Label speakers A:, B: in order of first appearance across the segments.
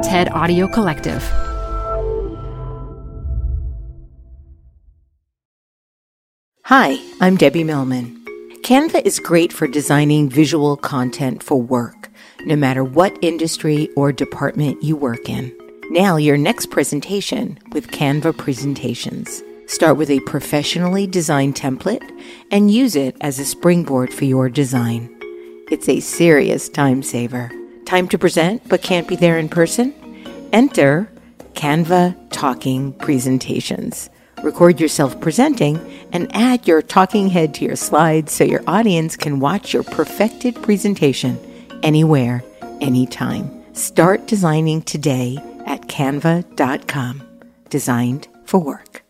A: TED Audio Collective.
B: Hi, I'm Debbie Millman. Canva is great for designing visual content for work, no matter what industry or department you work in. Nail your next presentation with Canva Presentations. Start with a professionally designed template and use it as a springboard for your design. It's a serious time saver. Time to present but can't be there in person? Enter Canva Talking Presentations. Record yourself presenting and add your talking head to your slides so your audience can watch your perfected presentation anywhere, anytime. Start designing today at canva.com. Designed for work.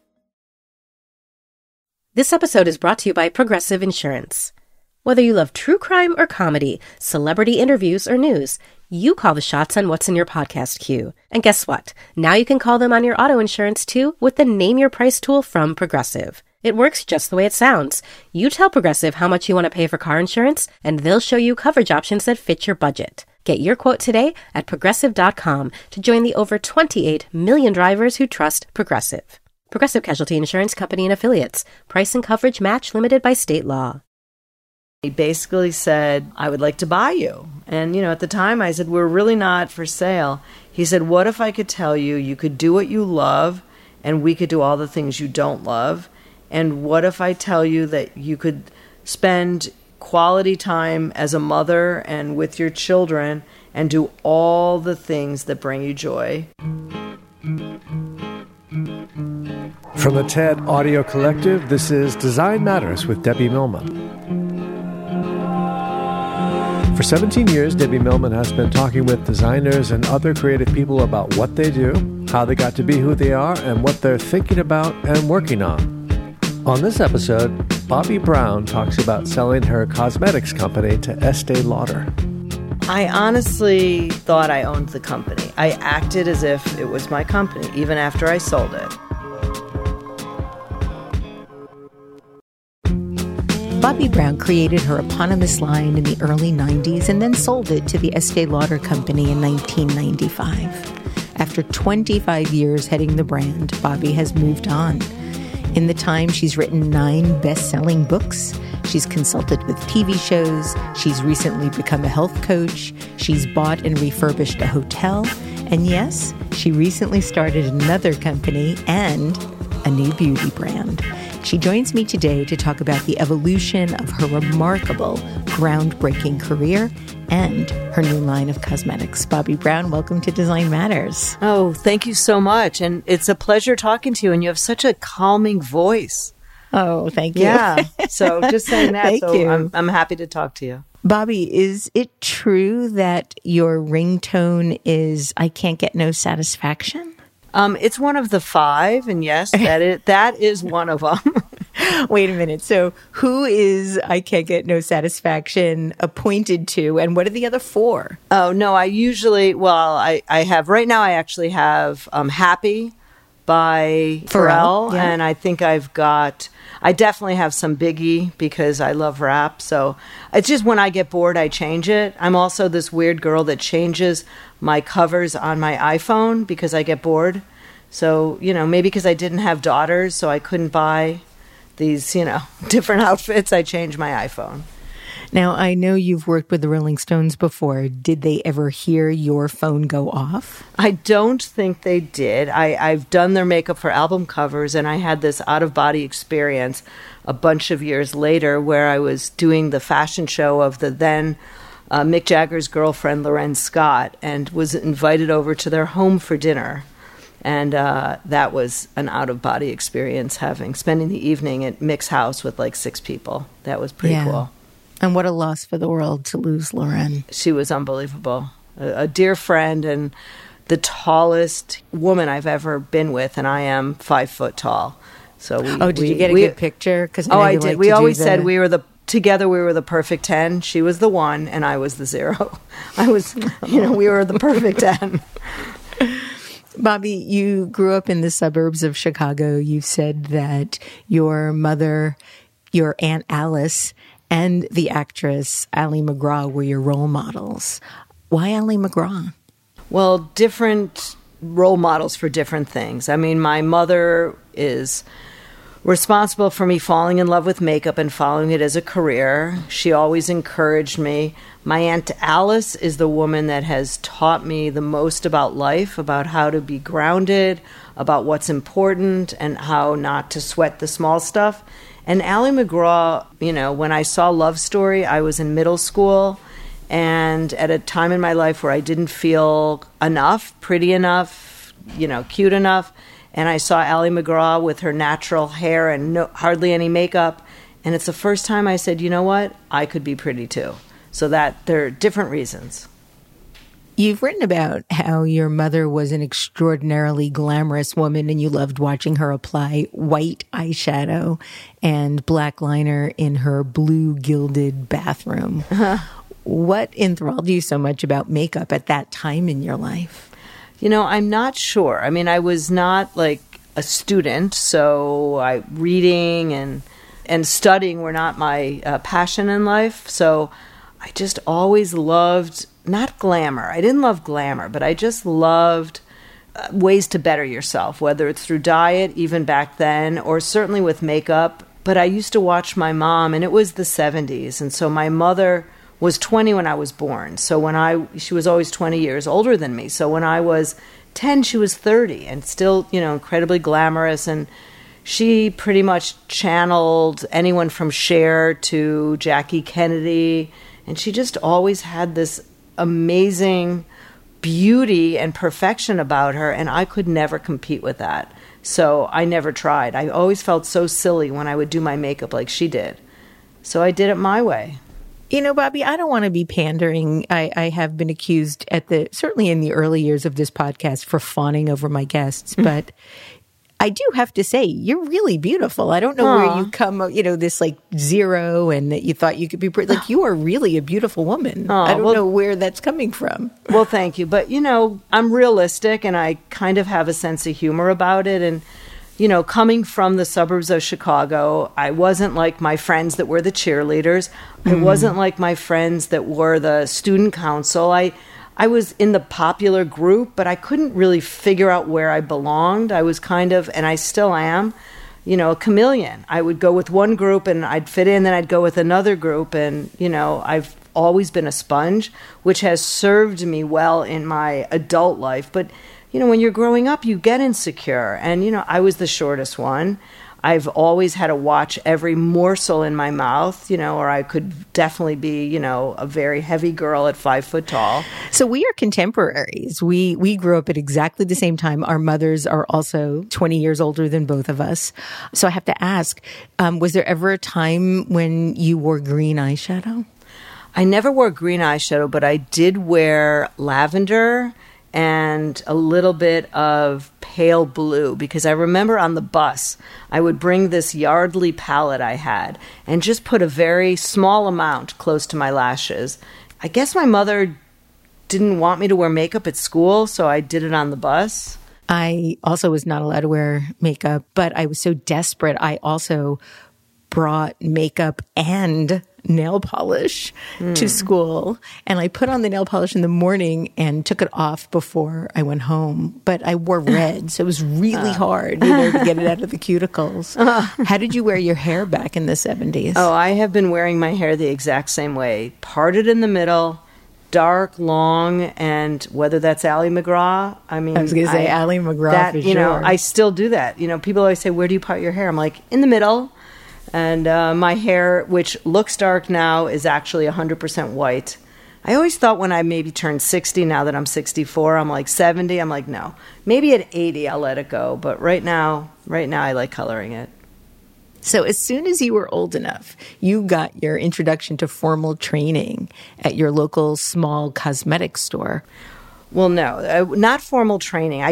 C: This episode is brought to you by Progressive Insurance. Whether you love true crime or comedy, celebrity interviews or news, you call the shots on what's in your podcast queue. And guess what? Now you can call them on your auto insurance too with the Name Your Price tool from Progressive. It works just the way it sounds. You tell Progressive how much you want to pay for car insurance, and they'll show you coverage options that fit your budget. Get your quote today at Progressive.com to join the over 28 million drivers who trust Progressive. Progressive Casualty Insurance Company and Affiliates. Price and coverage match limited by state law.
D: He basically said, I would like to buy you. And, at the time I said, we're really not for sale. He said, what if I could tell you you could do what you love and we could do all the things you don't love? And what if I tell you that you could spend quality time as a mother and with your children and do all the things that bring you joy?
E: From the TED Audio Collective, this is Design Matters with Debbie Millman. For 17 years, Debbie Millman has been talking with designers and other creative people about what they do, how they got to be who they are, and what they're thinking about and working on. On this episode, Bobbi Brown talks about selling her cosmetics company to Estee Lauder.
D: I honestly thought I owned the company. I acted as if it was my company, even after I sold it.
B: Bobbi Brown created her eponymous line in the early 90s and then sold it to the Estee Lauder Company in 1995. After 25 years heading the brand, Bobbi has moved on. In the time, she's written 9 best-selling books. She's consulted with TV shows. She's recently become a health coach. She's bought and refurbished a hotel. And yes, she recently started another company and a new beauty brand. She joins me today to talk about the evolution of her remarkable, groundbreaking career and her new line of cosmetics. Bobbi Brown, welcome to Design Matters.
D: Oh, thank you so much. And it's a pleasure talking to you. And you have such a calming voice.
B: Oh, thank you.
D: Yeah. So just saying that.
B: Thank you.
D: I'm happy to talk to you.
B: Bobbi, is it true that your ringtone is I can't get no satisfaction?
D: It's one of the 5, and yes, that is one of them.
B: Wait a minute. So who is I can't get no satisfaction appointed to, and what are the other 4?
D: Oh, no, I have, right now I actually have Happy by Pharrell,
B: yeah.
D: And I think I definitely have some Biggie because I love rap. So it's just when I get bored, I change it. I'm also this weird girl that changes my covers on my iPhone because I get bored. So, maybe because I didn't have daughters, so I couldn't buy these, different outfits, I changed my iPhone.
B: Now, I know you've worked with the Rolling Stones before. Did they ever hear your phone go off?
D: I don't think they did. I've done their makeup for album covers, and I had this out-of-body experience a bunch of years later where I was doing the fashion show of the then Mick Jagger's girlfriend, Loren Scott, and was invited over to their home for dinner. And that was an out-of-body experience, spending the evening at Mick's house with like 6 people. That was pretty cool.
B: And what a loss for the world to lose Loren.
D: She was unbelievable. A dear friend and the tallest woman I've ever been with, and I am 5 foot tall. So
B: did you get a good picture?
D: I did. We always said we were the perfect 10. She was the 1, and I was the 0. I was, we were the perfect 10.
B: Bobbi, you grew up in the suburbs of Chicago. You said that your mother, your Aunt Alice, and the actress Ali MacGraw were your role models. Why Ali MacGraw?
D: Well, different role models for different things. I mean, my mother is responsible for me falling in love with makeup and following it as a career. She always encouraged me. My Aunt Alice is the woman that has taught me the most about life, about how to be grounded, about what's important, and how not to sweat the small stuff. And Ali MacGraw, when I saw Love Story, I was in middle school, and at a time in my life where I didn't feel enough, pretty enough, cute enough. And I saw Ali MacGraw with her natural hair and hardly any makeup. And it's the first time I said, you know what? I could be pretty too. So that there are different reasons.
B: You've written about how your mother was an extraordinarily glamorous woman and you loved watching her apply white eyeshadow and black liner in her blue gilded bathroom. What enthralled you so much about makeup at that time in your life?
D: I'm not sure. I mean, I was not like a student, so reading and studying were not my passion in life. So I just always loved, not glamour. I didn't love glamour, but I just loved ways to better yourself, whether it's through diet, even back then, or certainly with makeup. But I used to watch my mom, and it was the 70s. And so my mother was 20 when I was born. So she was always 20 years older than me. So when I was 10, she was 30 and still, incredibly glamorous. And she pretty much channeled anyone from Cher to Jackie Kennedy. And she just always had this amazing beauty and perfection about her. And I could never compete with that. So I never tried. I always felt so silly when I would do my makeup like she did. So I did it my way.
B: Bobbi, I don't want to be pandering. I have been accused certainly in the early years of this podcast for fawning over my guests, but I do have to say, you're really beautiful. I don't know where you come, this like zero and that you thought you could be pretty. Like, you are really a beautiful woman. I don't know where that's coming from.
D: Well, thank you. But, I'm realistic and I kind of have a sense of humor about it. And, coming from the suburbs of Chicago, I wasn't like my friends that were the cheerleaders. I wasn't like my friends that were the student council. I was in the popular group, but I couldn't really figure out where I belonged. I was kind of, and I still am, a chameleon. I would go with one group and I'd fit in, then I'd go with another group. And, I've always been a sponge, which has served me well in my adult life. But when you're growing up, you get insecure. And, I was the shortest one. I've always had to watch every morsel in my mouth, or I could definitely be, a very heavy girl at 5 foot tall.
B: So we are contemporaries. We grew up at exactly the same time. Our mothers are also 20 years older than both of us. So I have to ask, was there ever a time when you wore green eyeshadow?
D: I never wore green eyeshadow, but I did wear lavender and a little bit of pale blue, because I remember on the bus, I would bring this Yardley palette I had and just put a very small amount close to my lashes. I guess my mother didn't want me to wear makeup at school, so I did it on the bus.
B: I also was not allowed to wear makeup, but I was so desperate. I also brought makeup and nail polish to school. And I put on the nail polish in the morning and took it off before I went home. But I wore red, so it was really hard, to get it out of the cuticles. How did you wear your hair back in the 70s?
D: Oh, I have been wearing my hair the exact same way. Parted in the middle, dark, long, and whether that's Ali MacGraw, I was
B: going to say Ali MacGraw for sure.
D: I still do that. People always say, where do you part your hair? I'm like, in the middle. And my hair, which looks dark now, is actually 100% white. I always thought when I maybe turned 60, now that I'm 64, I'm like 70. I'm like, no. Maybe at 80, I'll let it go. But right now, I like coloring it.
B: So as soon as you were old enough, you got your introduction to formal training at your local small cosmetics store.
D: Well, no, not formal training.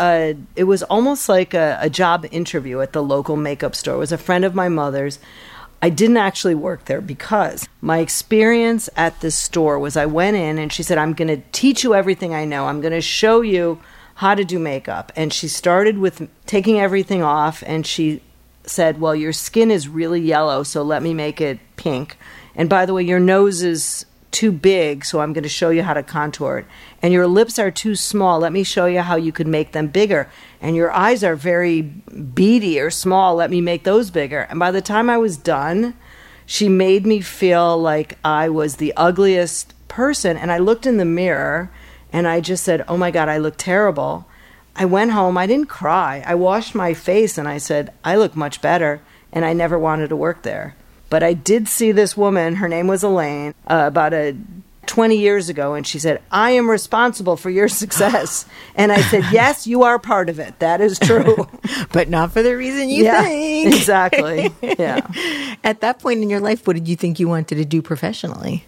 D: It was almost like a job interview at the local makeup store. It was a friend of my mother's. I didn't actually work there because my experience at this store was I went in and she said, I'm going to teach you everything I know. I'm going to show you how to do makeup. And she started with taking everything off and she said, well, your skin is really yellow, so let me make it pink. And by the way, your nose is too big, so I'm going to show you how to contour it. And your lips are too small. Let me show you how you could make them bigger. And your eyes are very beady or small. Let me make those bigger. And by the time I was done, she made me feel like I was the ugliest person. And I looked in the mirror and I just said, oh my God, I look terrible. I went home. I didn't cry. I washed my face and I said, I look much better. And I never wanted to work there. But I did see this woman, her name was Elaine, about 20 years ago, and she said, I am responsible for your success. And I said, yes, you are part of it. That is true.
B: But not for the reason you think.
D: Exactly. Yeah.
B: At that point in your life, what did you think you wanted to do professionally?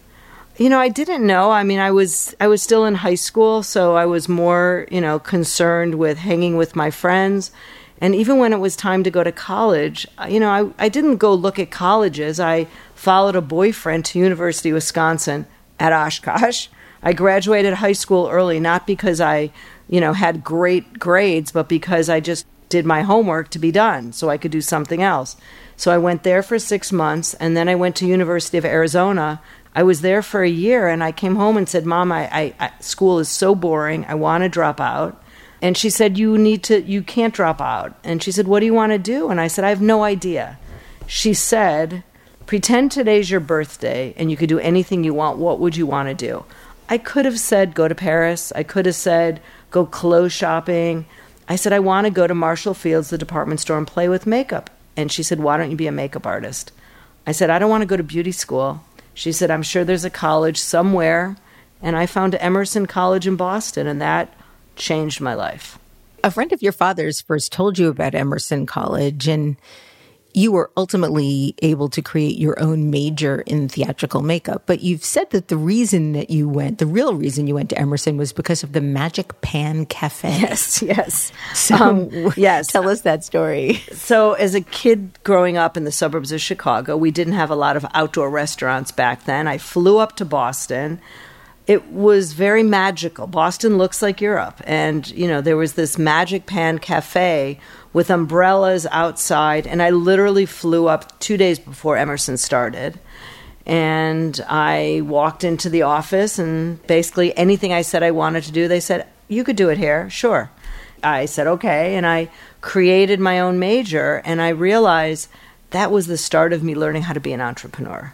D: I didn't know. I mean, I was still in high school, so I was more, concerned with hanging with my friends. And even when it was time to go to college, I didn't go look at colleges. I followed a boyfriend to University of Wisconsin at Oshkosh. I graduated high school early, not because I, had great grades, but because I just did my homework to be done so I could do something else. So I went there for 6 months, and then I went to University of Arizona. I was there for a year, and I came home and said, Mom, school is so boring. I want to drop out. And she said, you can't drop out. And she said, what do you want to do? And I said, I have no idea. She said, pretend today's your birthday and you could do anything you want. What would you want to do? I could have said, go to Paris. I could have said, go clothes shopping. I said, I want to go to Marshall Fields, the department store, and play with makeup. And she said, why don't you be a makeup artist? I said, I don't want to go to beauty school. She said, I'm sure there's a college somewhere. And I found Emerson College in Boston, and that changed my life.
B: A friend of your father's first told you about Emerson College, and you were ultimately able to create your own major in theatrical makeup. But you've said that the real reason you went to Emerson was because of the Magic Pan Cafe.
D: Yes.
B: So,
D: yes.
B: Tell us that story.
D: So as a kid growing up in the suburbs of Chicago, we didn't have a lot of outdoor restaurants back then. I flew up to Boston. It was very magical. Boston looks like Europe. And, there was this Magic Pan Cafe with umbrellas outside. And I literally flew up 2 days before Emerson started. And I walked into the office, and basically anything I said I wanted to do, they said, you could do it here. Sure. I said, okay. And I created my own major. And I realized that was the start of me learning how to be an entrepreneur.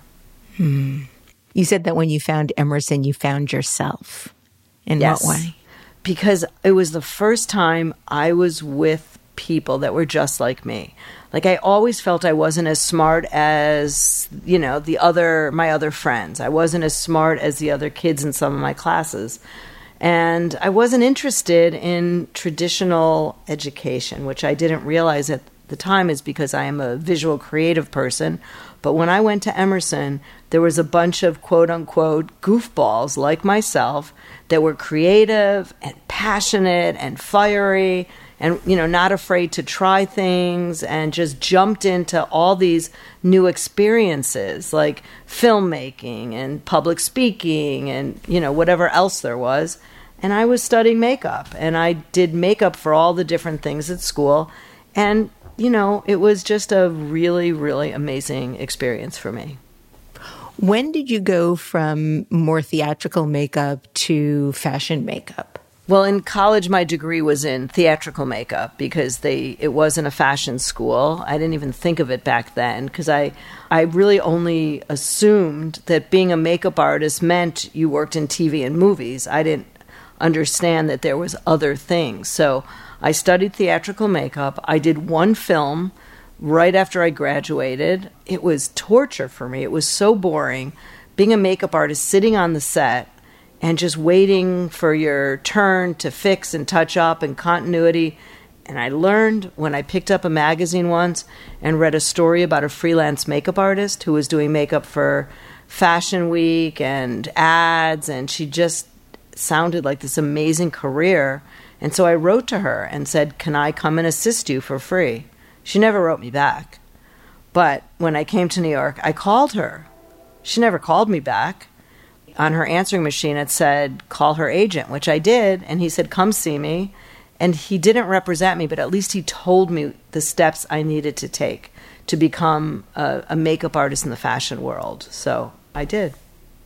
B: You said that when you found Emerson, you found yourself. In what way?
D: Because it was the first time I was with people that were just like me. Like, I always felt I wasn't as smart as, my other friends. I wasn't as smart as the other kids in some of my classes. And I wasn't interested in traditional education, which I didn't realize at the time is because I am a visual creative person. But when I went to Emerson, there was a bunch of quote-unquote goofballs like myself that were creative and passionate and fiery and, not afraid to try things and just jumped into all these new experiences like filmmaking and public speaking and, whatever else there was. And I was studying makeup, and I did makeup for all the different things at school. And it was just a really, really amazing experience for me.
B: When did you go from more theatrical makeup to fashion makeup?
D: Well, in college, my degree was in theatrical makeup because it wasn't a fashion school. I didn't even think of it back then because I really only assumed that being a makeup artist meant you worked in TV and movies. I didn't understand that there was other things. So I studied theatrical makeup. I did one film right after I graduated. It was torture for me. It was so boring being a makeup artist, sitting on the set and just waiting for your turn to fix and touch up and continuity. And I learned when I picked up a magazine once and read a story about a freelance makeup artist who was doing makeup for Fashion Week and ads, and she just sounded like this amazing career. And so I wrote to her and said, can I come and assist you for free? She never wrote me back. But when I came to New York, I called her. She never called me back. On her answering machine, it said, call her agent, which I did. And he said, come see me. And he didn't represent me, but at least he told me the steps I needed to take to become a makeup artist in the fashion world. So I did.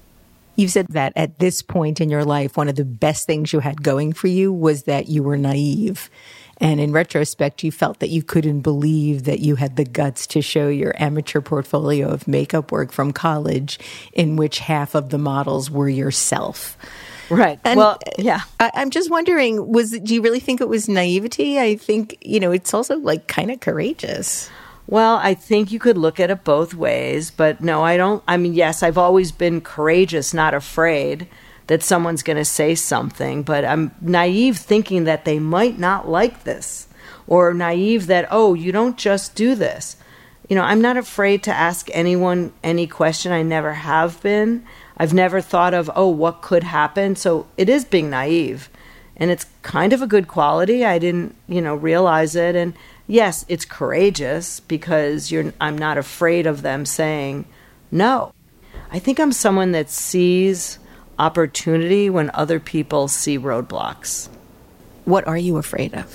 B: You've said that at this point in your life, one of the best things you had going for you was that you were naive. And in retrospect, you felt that you couldn't believe that you had the guts to show your amateur portfolio of makeup work from college in which half of the models were yourself.
D: Right.
B: And
D: well, yeah.
B: I'm just wondering, do you really think it was naivety? I think, it's also like kind of courageous.
D: Well, I think you could look at it both ways, but no, I don't. I mean, yes, I've always been courageous, not afraid that someone's going to say something, but I'm naive thinking that they might not like this, or naive that, oh, you don't just do this. I'm not afraid to ask anyone any question. I never have been. I've never thought of, oh, what could happen? So it is being naive, and it's kind of a good quality. I didn't, realize it. And yes, it's courageous because I'm not afraid of them saying no. I think I'm someone that sees opportunity when other people see roadblocks.
B: What are you afraid of?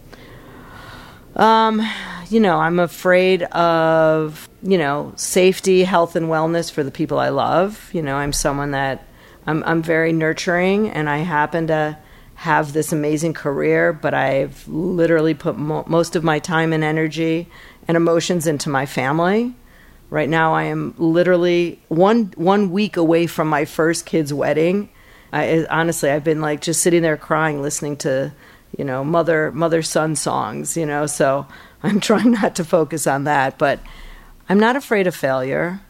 D: I'm afraid of, safety, health, and wellness for the people I love. I'm someone that I'm very nurturing, and I happen to have this amazing career, but I've literally put most of my time and energy and emotions into my family. Right now, I am literally one week away from my first kid's wedding. Honestly, I've been like just sitting there crying, listening to, mother-son songs, so I'm trying not to focus on that. But I'm not afraid of failure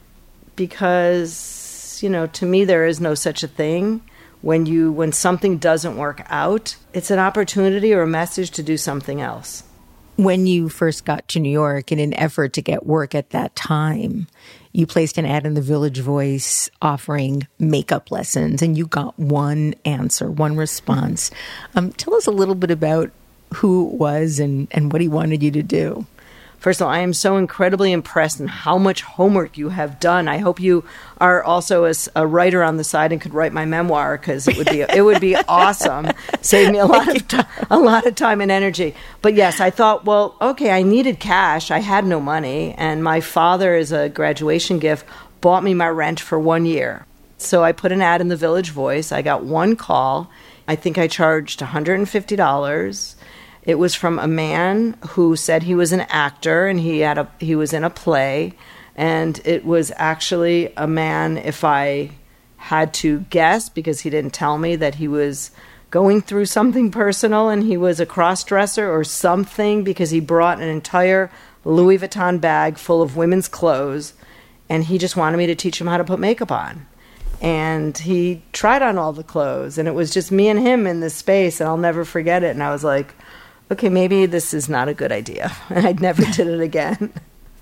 D: because, to me, there is no such a thing. When something doesn't work out, it's an opportunity or a message to do something else.
B: When you first got to New York, in an effort to get work at that time, you placed an ad in the Village Voice offering makeup lessons, and you got one answer, one response. Tell us a little bit about who it was and what he wanted you to do.
D: First of all, I am so incredibly impressed in how much homework you have done. I hope you are also a writer on the side and could write my memoir, because it would be awesome. Save me a lot of time and energy. But yes, I thought, well, okay, I needed cash. I had no money, and my father, as a graduation gift, bought me my rent for 1 year. So I put an ad in the Village Voice. I got one call. I think I charged $150. It was from a man who said he was an actor and he was in a play, and it was actually a man, if I had to guess, because he didn't tell me, that he was going through something personal and he was a cross-dresser or something, because he brought an entire Louis Vuitton bag full of women's clothes, and he just wanted me to teach him how to put makeup on. And he tried on all the clothes, and it was just me and him in this space, and I'll never forget it. And I was like, okay, maybe this is not a good idea. And I never did it again.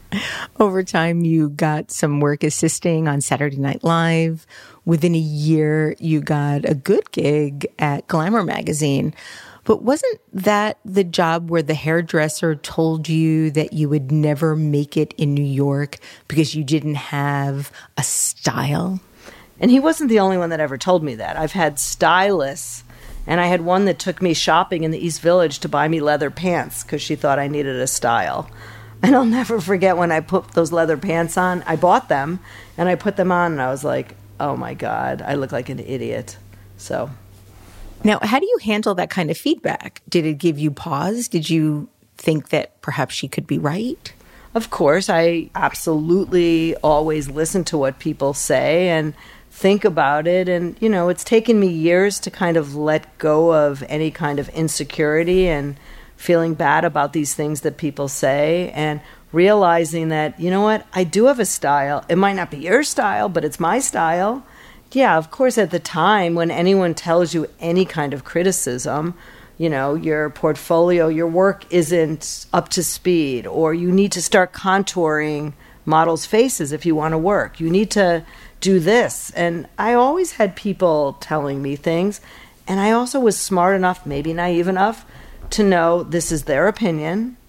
B: Over time, you got some work assisting on Saturday Night Live. Within a year, you got a good gig at Glamour magazine. But wasn't that the job where the hairdresser told you that you would never make it in New York because you didn't have a style?
D: And he wasn't the only one that ever told me that. I've had stylists. And I had one that took me shopping in the East Village to buy me leather pants because she thought I needed a style. And I'll never forget when I put those leather pants on. I bought them, and I put them on, and I was like, oh, my God, I look like an idiot. So.
B: Now, how do you handle that kind of feedback? Did it give you pause? Did you think that perhaps she could be right?
D: Of course, I absolutely always listen to what people say and think about it. And, it's taken me years to kind of let go of any kind of insecurity and feeling bad about these things that people say, and realizing that, you know what, I do have a style. It might not be your style, but it's my style. Yeah, of course, at the time when anyone tells you any kind of criticism, your portfolio, your work isn't up to speed, or you need to start contouring models' faces if you want to work. You need to do this. And I always had people telling me things, and I also was smart enough, maybe naive enough, to know this is their opinion,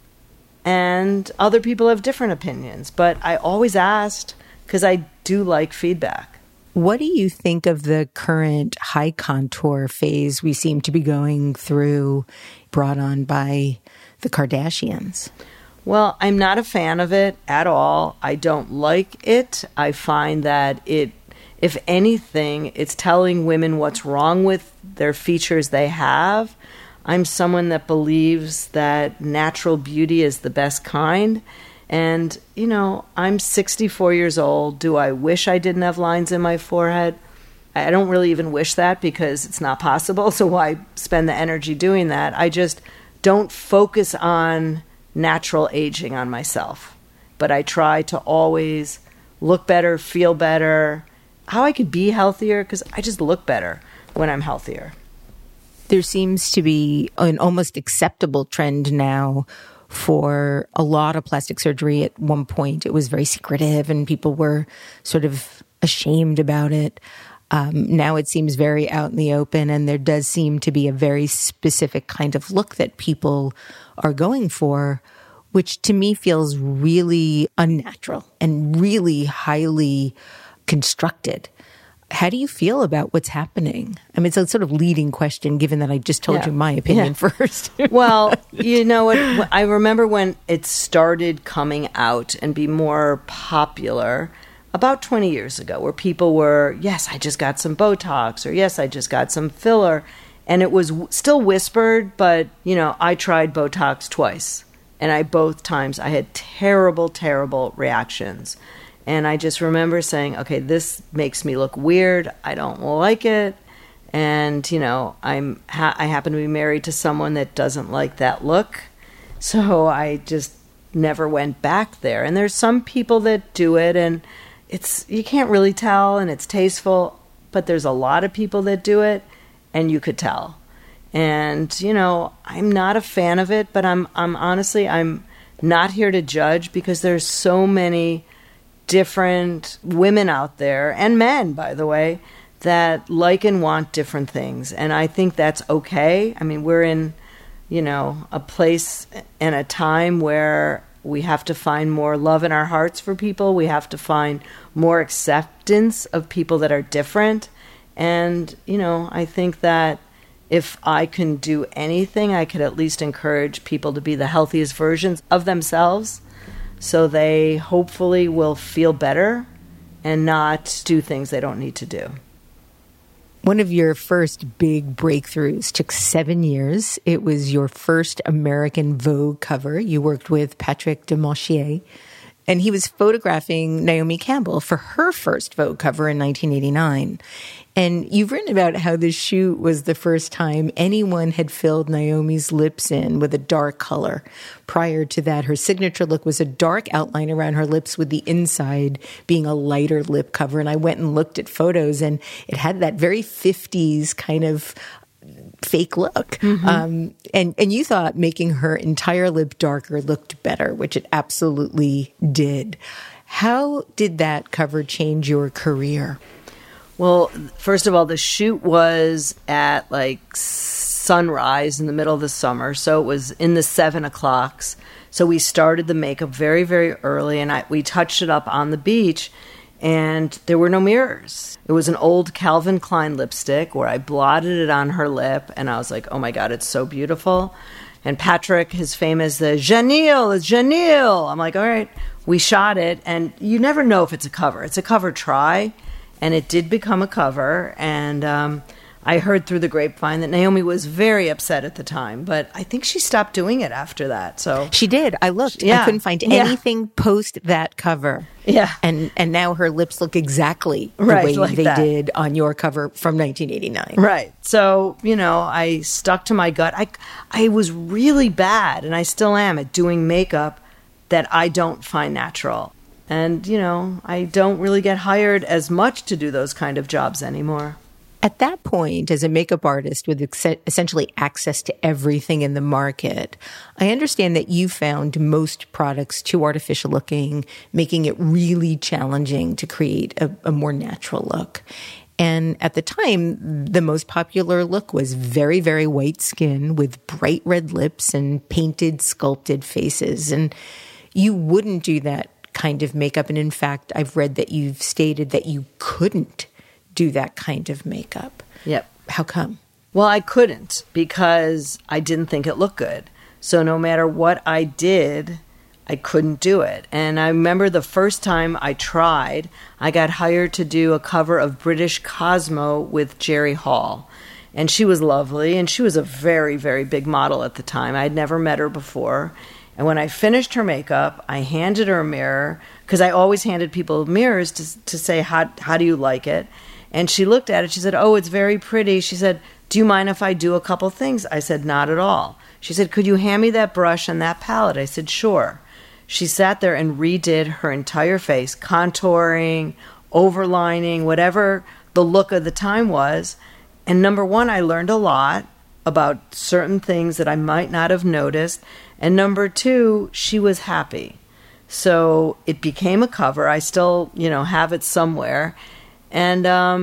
D: and other people have different opinions. But I always asked because I do like feedback.
B: What do you think of the current high contour phase we seem to be going through, brought on by the Kardashians?
D: Well, I'm not a fan of it at all. I don't like it. I find that it if anything, it's telling women what's wrong with their features they have. I'm someone that believes that natural beauty is the best kind. And, I'm 64 years old. Do I wish I didn't have lines in my forehead? I don't really even wish that because it's not possible. So why spend the energy doing that? I just don't focus on natural aging on myself. But I try to always look better, feel better, how I could be healthier, because I just look better when I'm healthier.
B: There seems to be an almost acceptable trend now for a lot of plastic surgery. At one point, it was very secretive and people were sort of ashamed about it. Now it seems very out in the open, and there does seem to be a very specific kind of look that people are going for, which to me feels really unnatural and really highly constructed. How do you feel about what's happening? I mean, it's a sort of leading question, given that I just told you my opinion first.
D: Well, you know what? I remember when it started coming out and be more popular about 20 years ago, where people were, yes, I just got some Botox, or yes, I just got some filler. And it was still whispered, but, I tried Botox twice. And both times I had terrible, terrible reactions. And I just remember saying, okay, this makes me look weird. I don't like it. And, I happen to be married to someone that doesn't like that look. So I just never went back there. And there's some people that do it, and you can't really tell, and it's tasteful. But there's a lot of people that do it, and you could tell. And, I'm not a fan of it, but I'm honestly, I'm not here to judge, because there's so many different women out there, and men, by the way, that like and want different things. And I think that's okay. I mean, we're in, a place and a time where we have to find more love in our hearts for people. We have to find more acceptance of people that are different. And, I think that if I can do anything, I could at least encourage people to be the healthiest versions of themselves, so they hopefully will feel better and not do things they don't need to do.
B: One of your first big breakthroughs took 7 years. It was your first American Vogue cover. You worked with Patrick Demarchier, and he was photographing Naomi Campbell for her first Vogue cover in 1989. And you've written about how this shoot was the first time anyone had filled Naomi's lips in with a dark color. Prior to that, her signature look was a dark outline around her lips, with the inside being a lighter lip cover. And I went and looked at photos, and it had that very 50s kind of fake look. Mm-hmm. And you thought making her entire lip darker looked better, which it absolutely did. How did that cover change your career?
D: Well, first of all, the shoot was at sunrise in the middle of the summer. So it was in the 7 o'clocks. So we started the makeup very, very early, and we touched it up on the beach, and there were no mirrors. It was an old Calvin Klein lipstick where I blotted it on her lip, and I was like, oh my God, it's so beautiful. And Patrick, his famous, Janelle, it's Janelle. I'm like, all right, we shot it, and you never know if it's a cover. It's a cover try. And it did become a cover, and I heard through the grapevine that Naomi was very upset at the time, but I think she stopped doing it after that. So
B: she did. I looked. I couldn't find anything post that cover.
D: Yeah.
B: And now her lips look exactly the way they did on your cover from 1989.
D: Right. So, I stuck to my gut. I was really bad, and I still am, at doing makeup that I don't find natural. And, I don't really get hired as much to do those kind of jobs anymore.
B: At that point, as a makeup artist with essentially access to everything in the market, I understand that you found most products too artificial looking, making it really challenging to create a more natural look. And at the time, the most popular look was very, very white skin with bright red lips and painted, sculpted faces. And you wouldn't do that kind of makeup. And in fact, I've read that you've stated that you couldn't do that kind of makeup.
D: Yep.
B: How come?
D: Well, I couldn't, because I didn't think it looked good. So no matter what I did, I couldn't do it. And I remember the first time I tried, I got hired to do a cover of British Cosmo with Jerry Hall. And she was lovely, and she was a very, very big model at the time. I'd never met her before. And when I finished her makeup, I handed her a mirror, because I always handed people mirrors to say, how do you like it? And she looked at it. She said, oh, it's very pretty. She said, do you mind if I do a couple things? I said, not at all. She said, could you hand me that brush and that palette? I said, sure. She sat there and redid her entire face, contouring, overlining, whatever the look of the time was. And number one, I learned a lot about certain things that I might not have noticed. And number two, she was happy. So it became a cover. I still, have it somewhere. And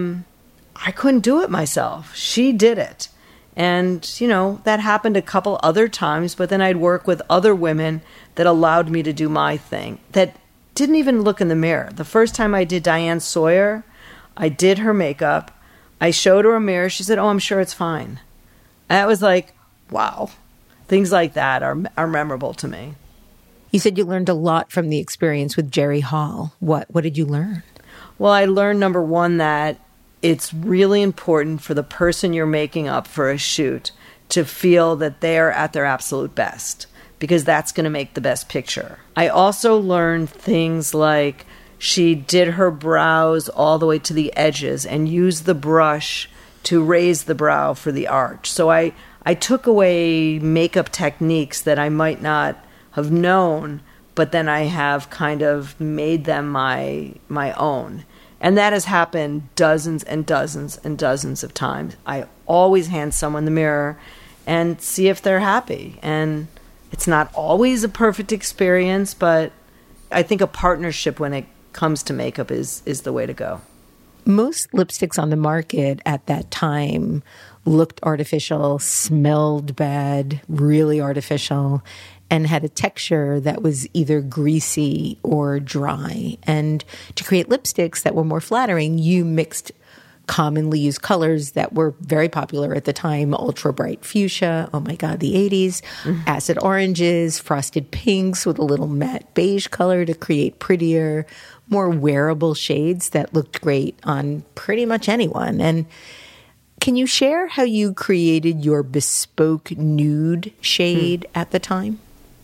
D: I couldn't do it myself. She did it. And, that happened a couple other times, but then I'd work with other women that allowed me to do my thing, that didn't even look in the mirror. The first time I did Diane Sawyer, I did her makeup. I showed her a mirror. She said, oh, I'm sure it's fine. And I was like, wow. Things like that are memorable to me.
B: You said you learned a lot from the experience with Jerry Hall. What did you learn?
D: Well, I learned, number one, that it's really important for the person you're making up for a shoot to feel that they're at their absolute best, because that's going to make the best picture. I also learned things like she did her brows all the way to the edges and used the brush to raise the brow for the arch. So I took away makeup techniques that I might not have known, but then I have kind of made them my own. And that has happened dozens and dozens and dozens of times. I always hand someone the mirror and see if they're happy. And it's not always a perfect experience, but I think a partnership when it comes to makeup is the way to go.
B: Most lipsticks on the market at that time looked artificial, smelled bad, really artificial, and had a texture that was either greasy or dry. And to create lipsticks that were more flattering, you mixed commonly used colors that were very popular at the time: ultra bright fuchsia, oh my God, the 80s, acid oranges, frosted pinks with a little matte beige color to create prettier, more wearable shades that looked great on pretty much anyone. And can you share how you created your bespoke nude shade at the time?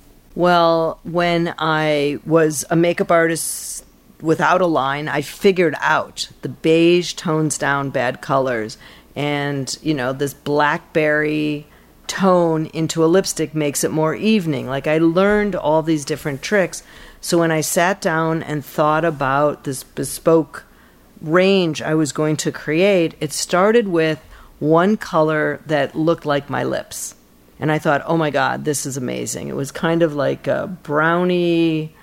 D: Well, when I was a makeup artist without a line, I figured out the beige tones down bad colors, and this blackberry tone into a lipstick makes it more evening. Like, I learned all these different tricks. So when I sat down and thought about this bespoke range I was going to create, it started with one color that looked like my lips. And I thought, oh my God, this is amazing. It was kind of like a brownie,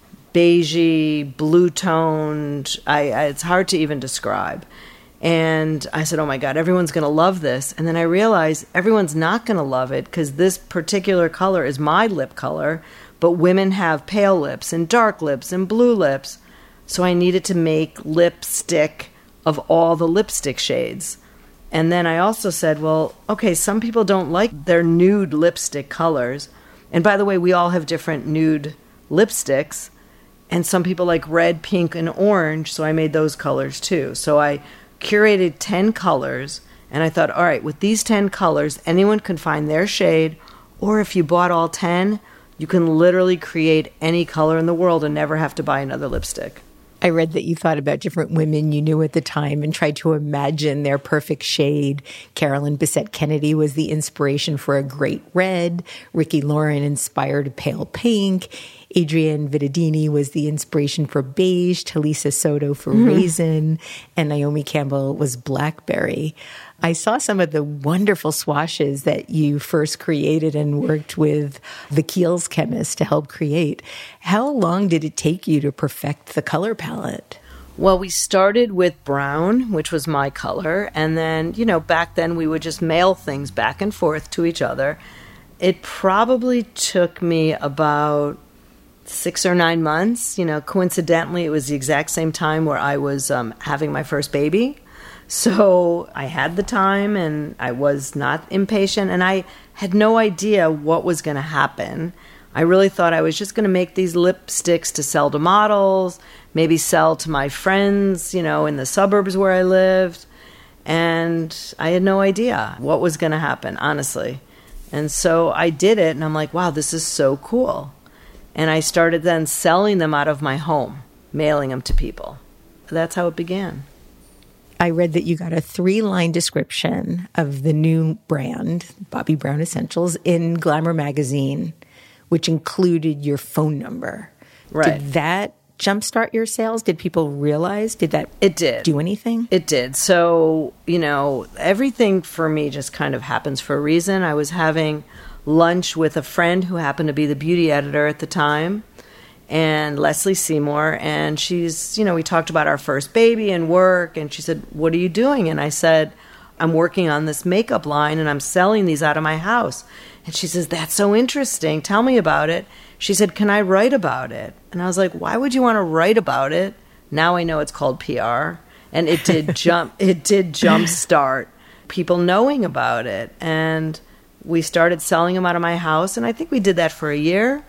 D: beigey, blue-toned. It's hard to even describe. And I said, oh my God, everyone's going to love this. And then I realized everyone's not going to love it, because this particular color is my lip color, but women have pale lips and dark lips and blue lips. So I needed to make lipstick of all the lipstick shades. And then I also said, well, okay, some people don't like their nude lipstick colors. And by the way, we all have different nude lipsticks. And some people like red, pink, and orange, so I made those colors too. So I curated 10 colors, and I thought, all right, with these 10 colors, anyone can find their shade, or if you bought all 10, you can literally create any color in the world and never have to buy another lipstick.
B: I read that you thought about different women you knew at the time and tried to imagine their perfect shade. Carolyn Bessette Kennedy was the inspiration for a great red. Ricky Lauren inspired a pale pink. Adrienne Vittadini was the inspiration for beige. Talisa Soto for raisin. And Naomi Campbell was blackberry. I saw some of the wonderful swatches that you first created and worked with the Kiehl's chemist to help create. How long did it take you to perfect the color palette?
D: Well, we started with brown, which was my color. And then, back then we would just mail things back and forth to each other. It probably took me about 6 or 9 months. Coincidentally, it was the exact same time where I was having my first baby. So I had the time, and I was not impatient, and I had no idea what was going to happen. I really thought I was just going to make these lipsticks to sell to models, maybe sell to my friends, in the suburbs where I lived. And I had no idea what was going to happen, honestly. And so I did it, and I'm like, wow, this is so cool. And I started then selling them out of my home, mailing them to people. That's how it began.
B: I read that you got a 3-line description of the new brand, Bobbi Brown Essentials, in Glamour magazine, which included your phone number.
D: Right.
B: Did that jumpstart your sales? Did people realize? It did. Do anything?
D: It did. So, everything for me just kind of happens for a reason. I was having lunch with a friend who happened to be the beauty editor at the time, and Leslie Seymour, and she's, we talked about our first baby and work, and she said, what are you doing? And I said, I'm working on this makeup line, and I'm selling these out of my house. And she says, that's so interesting. Tell me about it. She said, can I write about it? And I was like, why would you want to write about it? Now I know it's called PR. And it did jumpstart people knowing about it. And we started selling them out of my house. And I think we did that for a year,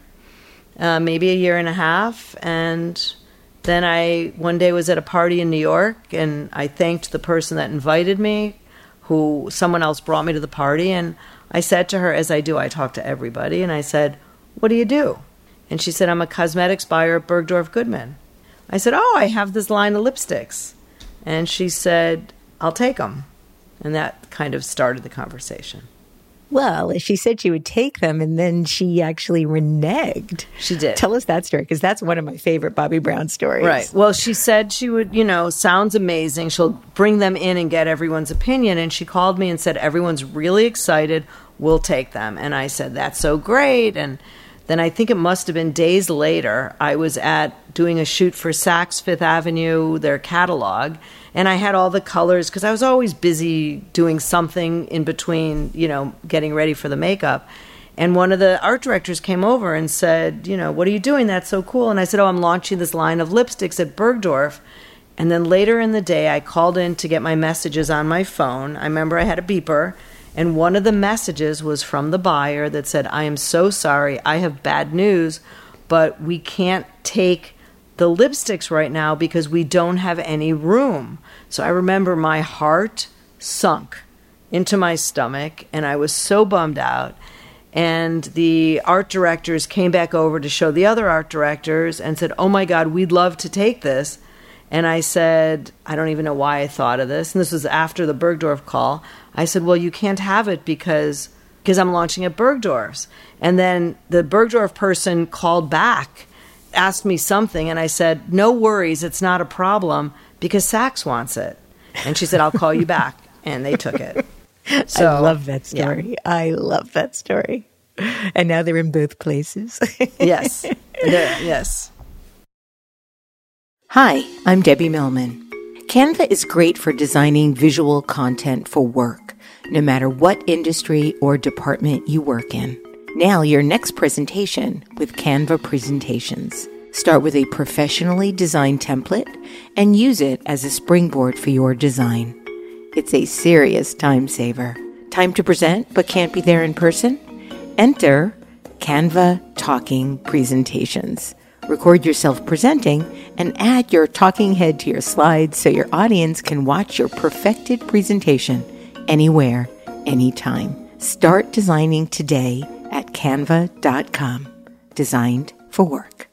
D: maybe a year and a half. And then I one day was at a party in New York, and I thanked the person that invited me, who someone else brought me to the party. And I said to her, as I do, I talk to everybody, and I said, what do you do? And she said, I'm a cosmetics buyer at Bergdorf Goodman. I said, oh, I have this line of lipsticks. And she said, I'll take them. And that kind of started the conversation.
B: Well, she said she would take them, and then she actually reneged.
D: She did.
B: Tell us that story, because that's one of my favorite Bobbi Brown stories.
D: Right. Well, she said she would, sounds amazing. She'll bring them in and get everyone's opinion. And she called me and said, everyone's really excited. We'll take them. And I said, that's so great. And then I think it must have been days later, I was doing a shoot for Saks Fifth Avenue, their catalog. And I had all the colors, because I was always busy doing something in between, getting ready for the makeup. And one of the art directors came over and said, what are you doing? That's so cool. And I said, oh, I'm launching this line of lipsticks at Bergdorf. And then later in the day, I called in to get my messages on my phone. I remember I had a beeper. And one of the messages was from the buyer that said, I am so sorry. I have bad news, but we can't take the lipsticks right now because we don't have any room. So I remember my heart sunk into my stomach, and I was so bummed out. And the art directors came back over to show the other art directors and said, oh my God, we'd love to take this. And I said, I don't even know why I thought of this. And this was after the Bergdorf call. I said, well, you can't have it because I'm launching at Bergdorf's. And then the Bergdorf person called back, asked me something, and I said, no worries, it's not a problem because Saks wants it. And she said, I'll call you back. And they took it. So,
B: I love that story.
D: Yeah.
B: I love that story. And now they're in both places.
D: Yes. Yes.
B: Hi, I'm Debbie Millman. Canva is great for designing visual content for work, no matter what industry or department you work in. Now your next presentation with Canva Presentations. Start with a professionally designed template and use it as a springboard for your design. It's a serious time saver. Time to present but can't be there in person? Enter Canva Talking Presentations. Record yourself presenting and add your talking head to your slides so your audience can watch your perfected presentation anywhere, anytime. Start designing today at canva.com. Designed for work.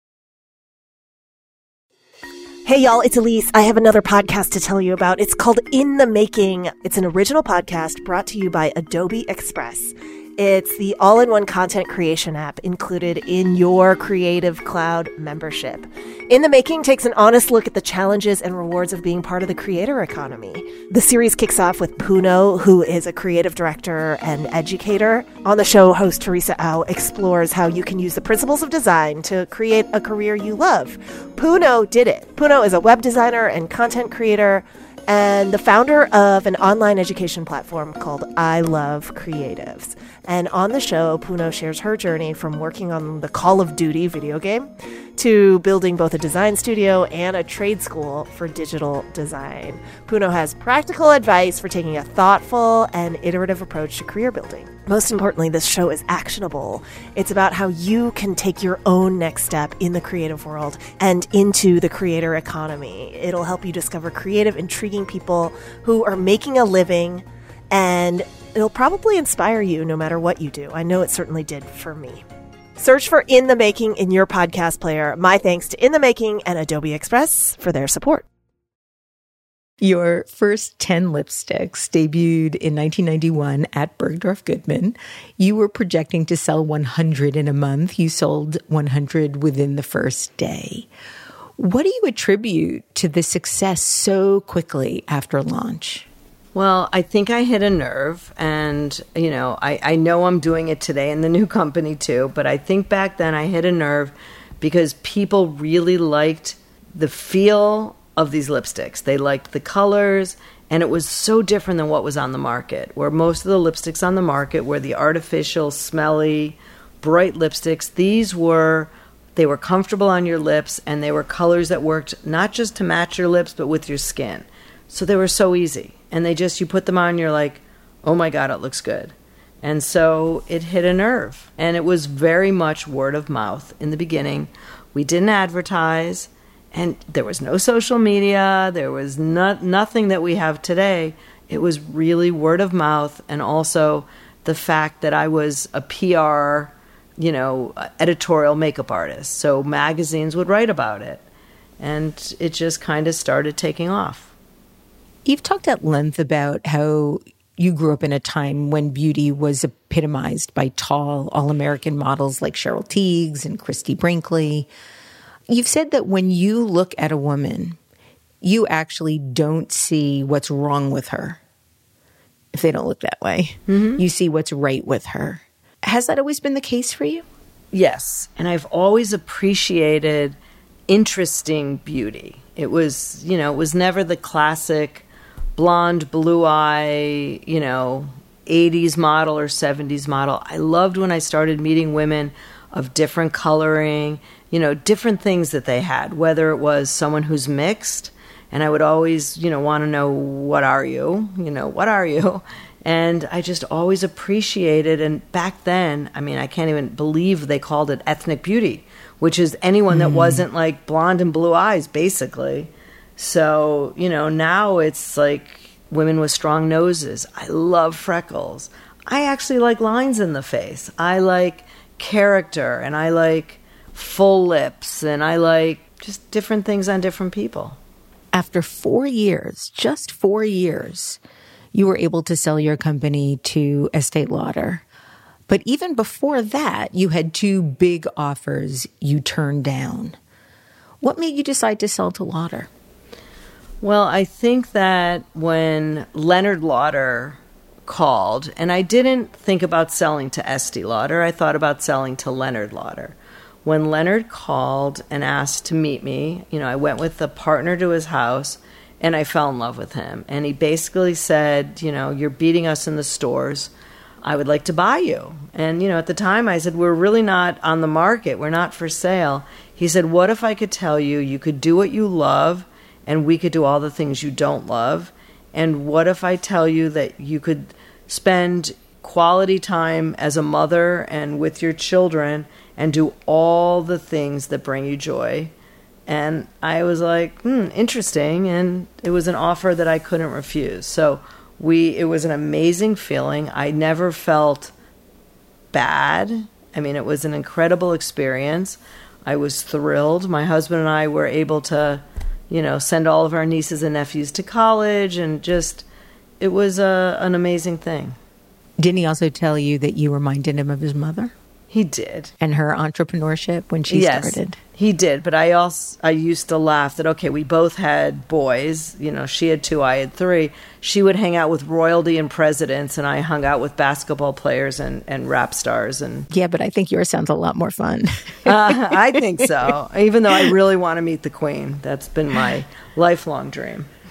A: Hey y'all, it's Elise. I have another podcast to tell you about. It's called In the Making. It's an original podcast brought to you by Adobe Express. It's the all-in-one content creation app included in your Creative Cloud membership. In the Making takes an honest look at the challenges and rewards of being part of the creator economy. The series kicks off with Puno, who is a creative director and educator. On the show, host Teresa Au explores how you can use the principles of design to create a career you love. Puno did it. Puno is a web designer and content creator and the founder of an online education platform called I Love Creatives. And on the show, Puno shares her journey from working on the Call of Duty video game to building both a design studio and a trade school for digital design. Puno has practical advice for taking a thoughtful and iterative approach to career building. Most importantly, this show is actionable. It's about how you can take your own next step in the creative world and into the creator economy. It'll help you discover creative, intriguing people who are making a living, and it'll probably inspire you no matter what you do. I know it certainly did for me. Search for In the Making in your podcast player. My thanks to In the Making and Adobe Express for their support.
B: Your first 10 lipsticks debuted in 1991 at Bergdorf Goodman. You were projecting to sell 100 in a month. You sold 100 within the first day. What do you attribute to the success so quickly after launch?
D: Well, I think I hit a nerve, and, I know I'm doing it today in the new company too, but I think back then I hit a nerve because people really liked the feel of these lipsticks. They liked the colors, and it was so different than what was on the market, where most of the lipsticks on the market were the artificial, smelly, bright lipsticks. They were comfortable on your lips, and they were colors that worked not just to match your lips, but with your skin. So they were so easy. And you put them on, you're like, oh my God, it looks good. And so it hit a nerve. And it was very much word of mouth in the beginning. We didn't advertise, and there was no social media. There was nothing that we have today. It was really word of mouth, and also the fact that I was a PR, editorial makeup artist. So magazines would write about it. And it just kind of started taking off.
B: You've talked at length about how you grew up in a time when beauty was epitomized by tall, all-American models like Cheryl Tiegs and Christy Brinkley. You've said that when you look at a woman, you actually don't see what's wrong with her if they don't look that way. Mm-hmm. You see what's right with her. Has that always been the case for you?
D: Yes. And I've always appreciated interesting beauty. It was never the classic blonde, blue eye, 80s model or 70s model. I loved when I started meeting women of different coloring, different things that they had, whether it was someone who's mixed, and I would always, want to know, what are you? What are you? And I just always appreciated, and back then, I can't even believe they called it ethnic beauty, which is anyone that wasn't like blonde and blue eyes, basically. So, now it's like women with strong noses. I love freckles. I actually like lines in the face. I like character, and I like full lips, and I like just different things on different people.
B: After 4 years, just 4 years, you were able to sell your company to Estée Lauder. But even before that, you had 2 big offers you turned down. What made you decide to sell to Lauder?
D: Well, I think that when Leonard Lauder called, and I didn't think about selling to Estée Lauder, I thought about selling to Leonard Lauder. When Leonard called and asked to meet me, I went with a partner to his house, and I fell in love with him. And he basically said, you're beating us in the stores. I would like to buy you. And, at the time I said, we're really not on the market. We're not for sale. He said, what if I could tell you, you could do what you love, and we could do all the things you don't love? And what if I tell you that you could spend quality time as a mother and with your children and do all the things that bring you joy? And I was like, interesting. And it was an offer that I couldn't refuse. So it was an amazing feeling. I never felt bad. It was an incredible experience. I was thrilled. My husband and I were able to, send all of our nieces and nephews to college, and just, it was an amazing thing.
B: Didn't he also tell you that you reminded him of his mother?
D: He did.
B: And her entrepreneurship when she started?
D: He did, but I used to laugh that, okay, we both had boys. She had 2, I had 3. She would hang out with royalty and presidents, and I hung out with basketball players and rap stars.
B: Yeah, but I think yours sounds a lot more fun.
D: I think so, even though I really want to meet the Queen. That's been my lifelong dream.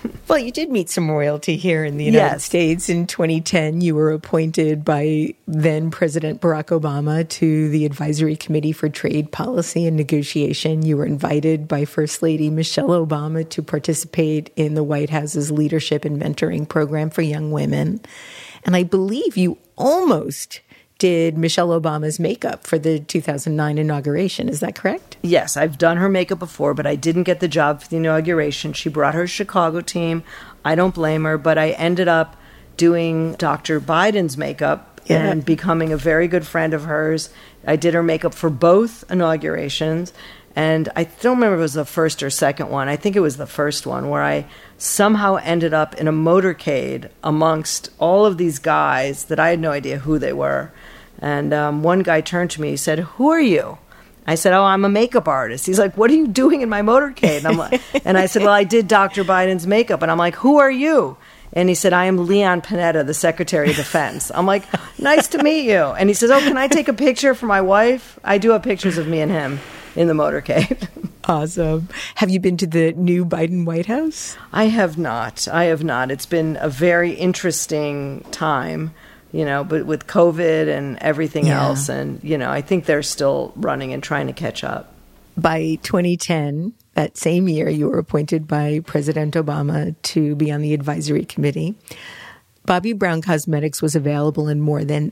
B: Well, you did meet some royalty here in the United States. In 2010, you were appointed by then President Barack Obama to the Advisory Committee for Trade Policy and Negotiation. You were invited by First Lady Michelle Obama to participate in the White House's Leadership and Mentoring Program for young women. And I believe you almost did Michelle Obama's makeup for the 2009 inauguration. Is that correct?
D: Yes, I've done her makeup before, but I didn't get the job for the inauguration. She brought her Chicago team. I don't blame her, but I ended up doing Dr. Biden's makeup and becoming a very good friend of hers. I did her makeup for both inaugurations, and I don't remember if it was the first or second one. I think it was the first one, where I somehow ended up in a motorcade amongst all of these guys that I had no idea who they were. And one guy turned to me, he said, "Who are you?" I said, "Oh, I'm a makeup artist." He's like, "What are you doing in my motorcade?" And I'm like, and I said, "Well, I did Dr. Biden's makeup." And I'm like, "Who are you?" And he said, "I am Leon Panetta, the Secretary of Defense." I'm like, "Nice to meet you." And he says, "Oh, can I take a picture for my wife?" I do have pictures of me and him in the motorcade.
B: Awesome. Have you been to the new Biden White House?
D: I have not. It's been a very interesting time, but with COVID and everything else. And, I think they're still running and trying to catch up.
B: By 2010, that same year, you were appointed by President Obama to be on the advisory committee. Bobbi Brown Cosmetics was available in more than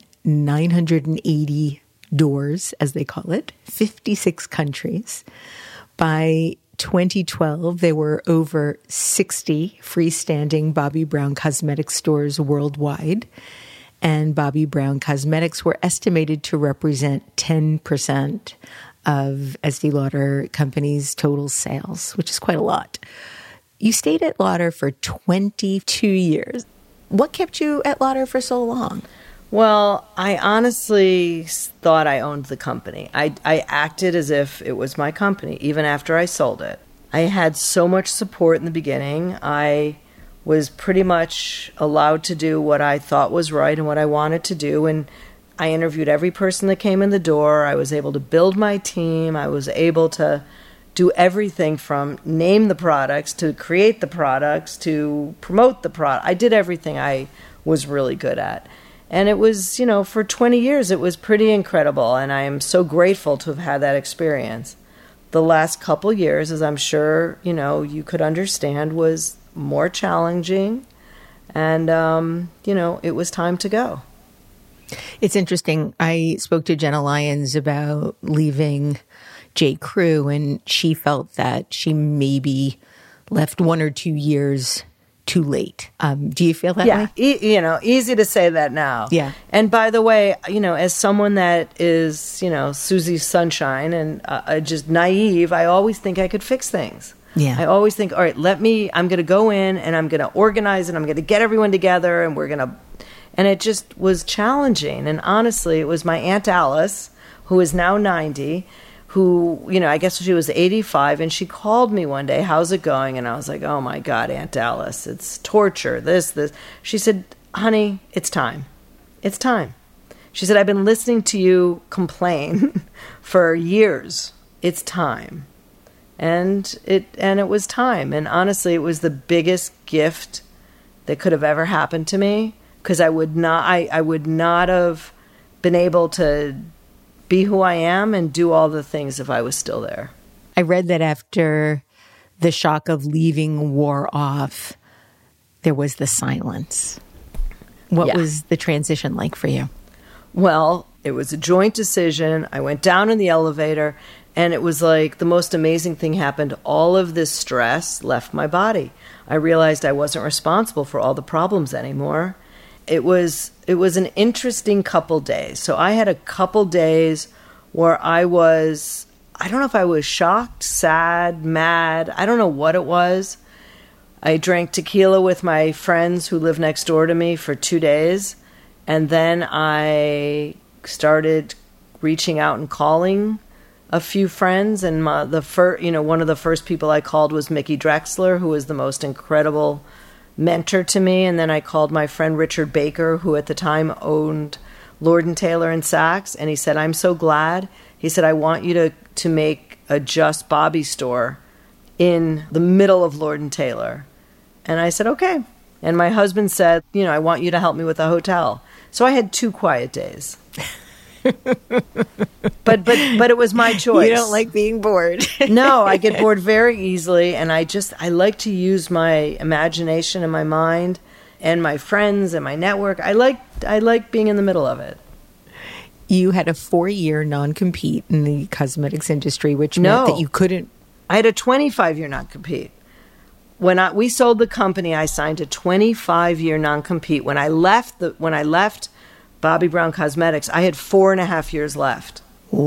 B: 980 doors, as they call it, 56 countries. By 2012, there were over 60 freestanding Bobbi Brown Cosmetics stores worldwide. And Bobbi Brown Cosmetics were estimated to represent 10% of Estee Lauder Company's total sales, which is quite a lot. You stayed at Lauder for 22 years. What kept you at Lauder for so long?
D: Well, I honestly thought I owned the company. I acted as if it was my company, even after I sold it. I had so much support in the beginning. I was pretty much allowed to do what I thought was right and what I wanted to do. And I interviewed every person that came in the door. I was able to build my team. I was able to do everything from name the products to create the products to promote the product. I did everything I was really good at. And it was, for 20 years, it was pretty incredible. And I am so grateful to have had that experience. The last couple years, as I'm sure, you could understand, was more challenging. And, it was time to go.
B: It's interesting. I spoke to Jenna Lyons about leaving J. Crew, and she felt that she maybe left 1 or 2 years too late. Do you feel that way?
D: Yeah, easy to say that now.
B: Yeah.
D: And by the way, as someone that is, Susie Sunshine and just naive, I always think I could fix things.
B: Yeah.
D: I always think, all right, I'm going to go in and I'm going to organize and I'm going to get everyone together and and it just was challenging. And honestly, it was my Aunt Alice, who is now 90, who, I guess she was 85, and she called me one day, "How's it going?" And I was like, "Oh my God, Aunt Alice, it's torture, this. She said, "Honey, it's time. It's time." She said, "I've been listening to you complain for years. It's time." And it was time. And honestly, it was the biggest gift that could have ever happened to me, because I would not have been able to be who I am and do all the things if I was still there.
B: I read that after the shock of leaving wore off, there was the silence. What was the transition like for you?
D: Well, it was a joint decision. I went down in the elevator, and it was like the most amazing thing happened. All of this stress left my body. I realized I wasn't responsible for all the problems anymore. It was an interesting couple days. So I had a couple days where I don't know if I was shocked, sad, mad. I don't know what it was. I drank tequila with my friends who live next door to me for 2 days. And then I started reaching out and calling a few friends. And one of the first people I called was Mickey Drexler, who was the most incredible mentor to me. And then I called my friend Richard Baker, who at the time owned Lord & Taylor and Saks, and he said, "I'm so glad." He said, "I want you to make a Just Bobbi store in the middle of Lord & Taylor." And I said, okay. And my husband said, I want you to help me with the hotel. So I had 2 quiet days. but it was my choice.
B: You don't like being bored.
D: No, I get bored very easily, and I like to use my imagination and my mind and my friends and my network. I like being in the middle of it.
B: You had a 4-year non-compete in the cosmetics industry, which meant that you couldn't.
D: I had a 25-year non-compete. When we sold the company, I signed a 25-year non-compete. When I left Bobbi Brown Cosmetics, I had 4.5 years left.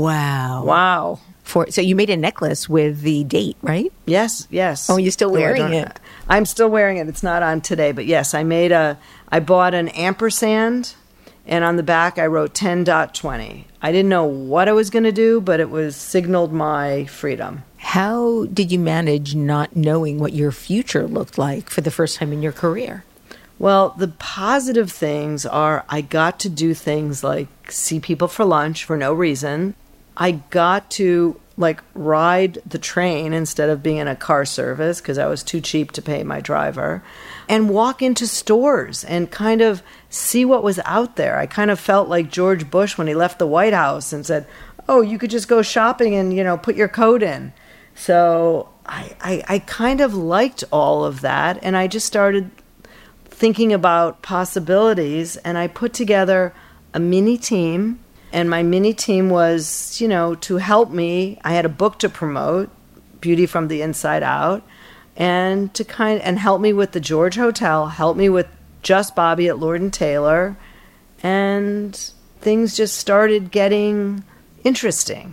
B: Wow. So you made a necklace with the date, right?
D: Yes.
B: Oh, you're still wearing it?
D: I'm still wearing it. It's not on today, but yes, I bought an ampersand, and on the back I wrote 10.20. I didn't know what I was going to do, but it signaled my freedom.
B: How did you manage not knowing what your future looked like for the first time in your career?
D: Well, the positive things are I got to do things like see people for lunch for no reason. I got to ride the train instead of being in a car service because I was too cheap to pay my driver, and walk into stores and kind of see what was out there. I kind of felt like George Bush when he left the White House and said, oh, you could just go shopping and, put your coat in. So I kind of liked all of that, and I just started thinking about possibilities, and I put together a mini team, and my mini team was, to help me. I had a book to promote, Beauty from the Inside Out, and and help me with the George Hotel, help me with Just Bobbi at Lord & Taylor, and things just started getting interesting.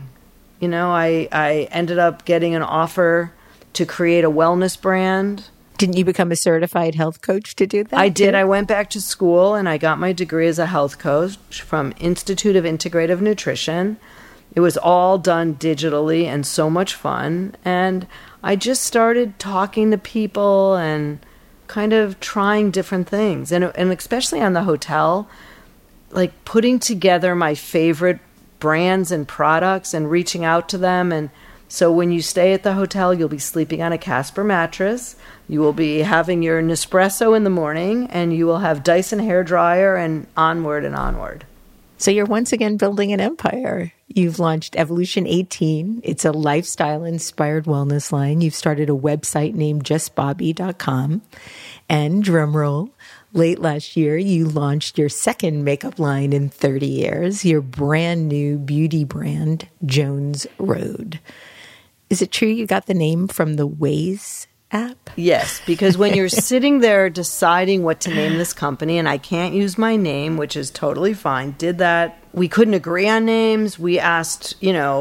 D: I ended up getting an offer to create a wellness brand.
B: Didn't you become a certified health coach to do that?
D: I did. I went back to school and I got my degree as a health coach from Institute of Integrative Nutrition. It was all done digitally and so much fun. And I just started talking to people and kind of trying different things. And especially on the hotel, putting together my favorite brands and products and reaching out to them. And so when you stay at the hotel, you'll be sleeping on a Casper mattress. You will be having your Nespresso in the morning, and you will have Dyson hairdryer, and onward and onward.
B: So you're once again building an empire. You've launched Evolution 18. It's a lifestyle-inspired wellness line. You've started a website named justbobbi.com. And drumroll, late last year, you launched your second makeup line in 30 years, your brand new beauty brand, Jones Road. Is it true you got the name from the Waze app?
D: Yes, because when you're sitting there deciding what to name this company, and I can't use my name, which is totally fine, did that. We couldn't agree on names. We asked,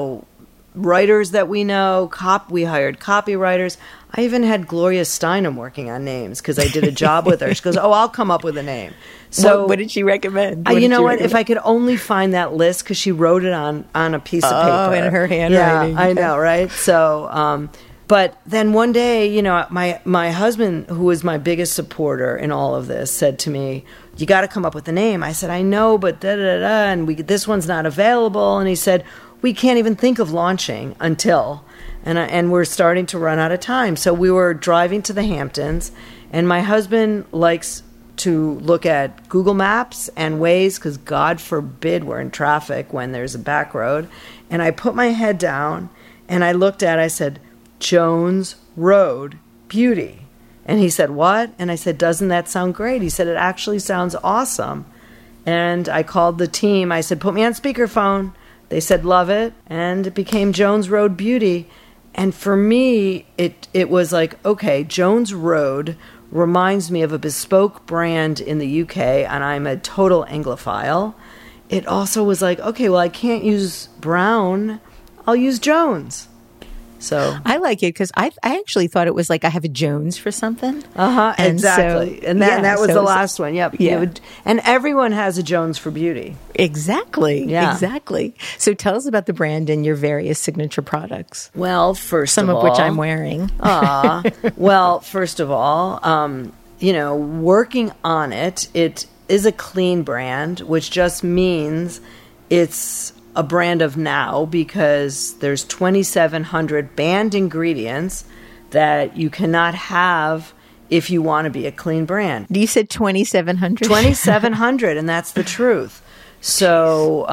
D: writers that we know, we hired copywriters. I even had Gloria Steinem working on names because I did a job with her. She goes, I'll come up with a name. So
B: what did she recommend?
D: If I could only find that list, because she wrote it on a piece of paper.
B: Oh, in her handwriting.
D: Yeah, I know, right? So, but then one day, my husband, who was my biggest supporter in all of this, said to me, you got to come up with a name. I said, I know, but da-da-da-da, and this one's not available. And he said, we can't even think of launching until, and we're starting to run out of time. So we were driving to the Hamptons, and my husband likes to look at Google Maps and Waze, because God forbid we're in traffic when there's a back road. And I put my head down, and I said, Jones Road Beauty. And he said, what? And I said, doesn't that sound great? He said, it actually sounds awesome. And I called the team. I said, put me on speakerphone. They said, love it. And it became Jones Road Beauty. And for me, it was like, okay, Jones Road reminds me of a bespoke brand in the UK, and I'm a total Anglophile. It also was like, okay, well, I can't use Brown. I'll use Jones. So
B: I like it because I actually thought it was like I have a Jones for something.
D: Exactly.
B: So,
D: and that was the last one. Yep.
B: Yeah.
D: And everyone has a Jones for beauty.
B: Exactly.
D: Yeah.
B: Exactly. So tell us about the brand and your various signature products.
D: Well, first
B: of all,
D: some of
B: which I'm wearing.
D: Well, first of all, working on it is a clean brand, which just means it's a brand of now, because there's 2,700 banned ingredients that you cannot have if you want to be a clean brand.
B: You said 2,700?
D: 2,700, and that's the truth. So,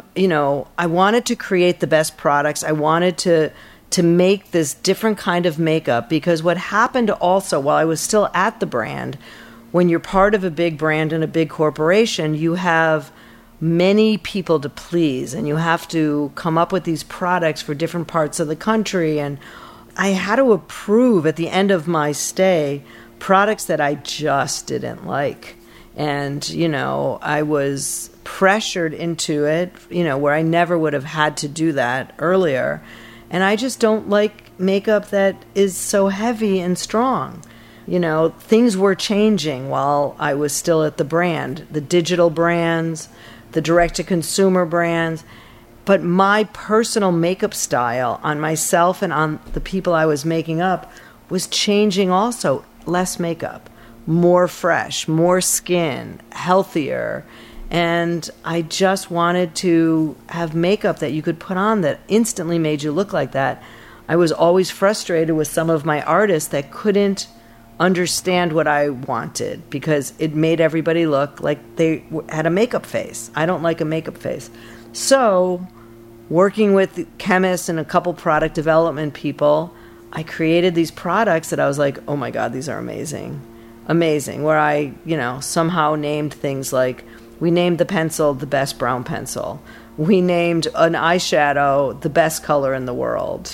D: I wanted to create the best products. I wanted to make this different kind of makeup, because what happened also while I was still at the brand, when you're part of a big brand and a big corporation, you have many people to please, and you have to come up with these products for different parts of the country. And I had to approve at the end of my stay products that I just didn't like. And, I was pressured into it, where I never would have had to do that earlier. And I just don't like makeup that is so heavy and strong. Things were changing while I was still at the brand, the digital brands, the direct-to-consumer brands. But my personal makeup style on myself and on the people I was making up was changing also. Less makeup, more fresh, more skin, healthier. And I just wanted to have makeup that you could put on that instantly made you look like that. I was always frustrated with some of my artists that couldn't understand what I wanted, because it made everybody look like they had a makeup face. I don't like a makeup face. So, working with chemists and a couple product development people, I created these products that I was like, oh my God, these are amazing. Amazing. Where I, somehow named things like, we named the pencil the best brown pencil. We named an eyeshadow the best color in the world.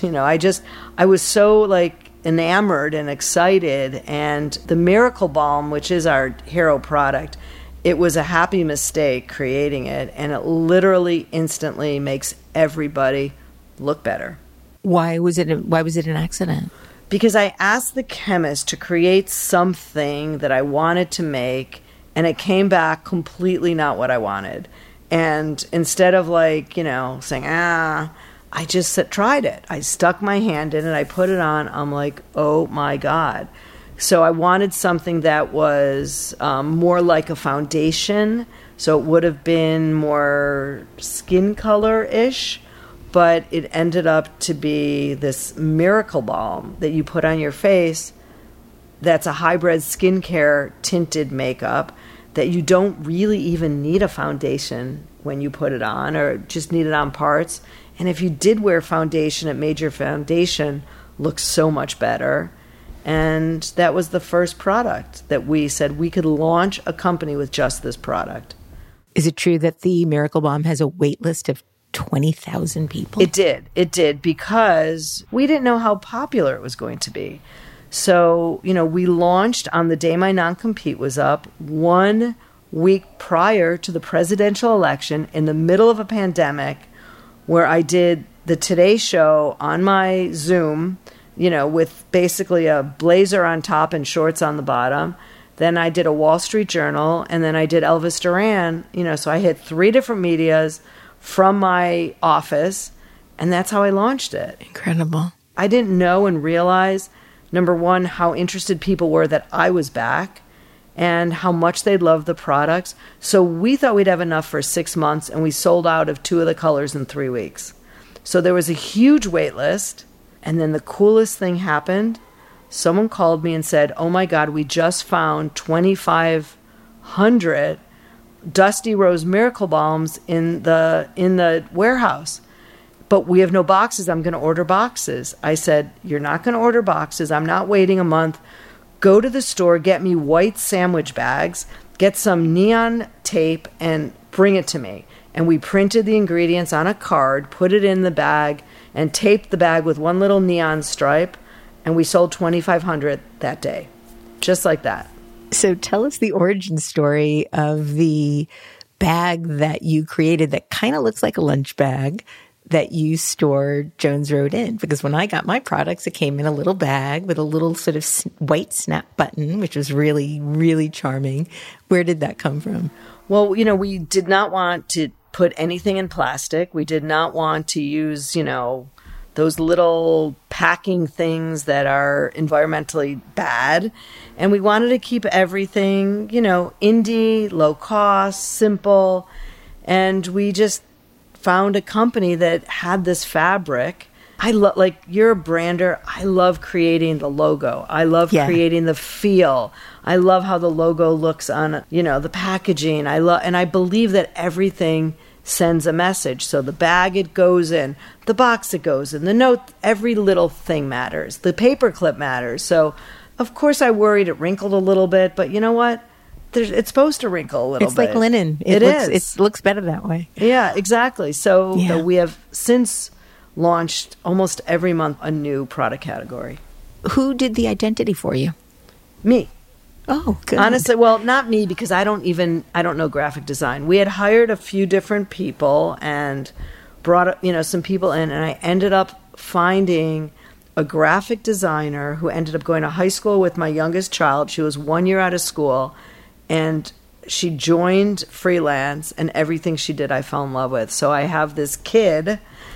D: I was so enamored and excited. And the Miracle Balm, which is our hero product, it was a happy mistake creating it. And it literally instantly makes everybody look better.
B: Why was it an accident?
D: Because I asked the chemist to create something that I wanted to make, and it came back completely not what I wanted. And instead of saying, I just tried it. I stuck my hand in it, I put it on, I'm like, oh my God. So I wanted something that was more like a foundation, so it would have been more skin color-ish. But it ended up to be this Miracle Balm that you put on your face that's a hybrid skincare tinted makeup that you don't really even need a foundation when you put it on, or just need it on parts. And if you did wear foundation, it made your foundation look so much better. And that was the first product that we said we could launch a company with just this product.
B: Is it true that the Miracle Balm has a wait list of 20,000 people?
D: It did, because we didn't know how popular it was going to be. So, we launched on the day my non-compete was up, 1 week prior to the presidential election, in the middle of a pandemic, where I did the Today Show on my Zoom, with basically a blazer on top and shorts on the bottom. Then I did a Wall Street Journal, and then I did Elvis Duran, so I hit 3 different medias from my office, and that's how I launched it.
B: Incredible.
D: I didn't know and realize, number one, how interested people were that I was back and how much they loved the products. So we thought we'd have enough for 6 months, and we sold out of 2 of the colors in 3 weeks. So there was a huge wait list, and then the coolest thing happened. Someone called me and said, oh my God, we just found 2,500 Dusty Rose Miracle Balms in the warehouse, but we have no boxes. I'm going to order boxes. I said, you're not going to order boxes. I'm not waiting a month. Go to the store, get me white sandwich bags, get some neon tape, and bring it to me. And we printed the ingredients on a card, put it in the bag, and taped the bag with one little neon stripe, and we sold 2,500 that day. Just like that.
B: So tell us the origin story of the bag that you created that kind of looks like a lunch bag that you store Jones Road in. Because when I got my products, it came in a little bag with a little sort of white snap button, which was really, really charming. Where did that come from?
D: Well, we did not want to put anything in plastic. We did not want to use, those little packing things that are environmentally bad. And we wanted to keep everything, indie, low cost, simple. And we just found a company that had this fabric I love, like, you're a brander. I love creating the logo. I love creating the feel. I love how the logo looks on, the packaging. And I believe that everything sends a message. So the bag it goes in, the box it goes in, the note, every little thing matters. The paper clip matters. So, of course, I worried it wrinkled a little bit, but you know what? It's supposed to wrinkle a little bit.
B: It's like linen. It looks better that way.
D: Yeah, exactly. So we have since launched almost every month a new product category.
B: Who did the identity for you?
D: Me.
B: Oh, good.
D: Honestly, well, not me, because I don't know graphic design. We had hired a few different people and brought, some people in, and I ended up finding a graphic designer who ended up going to high school with my youngest child. She was 1 year out of school, and she joined freelance, and everything she did I fell in love with. So I have this kid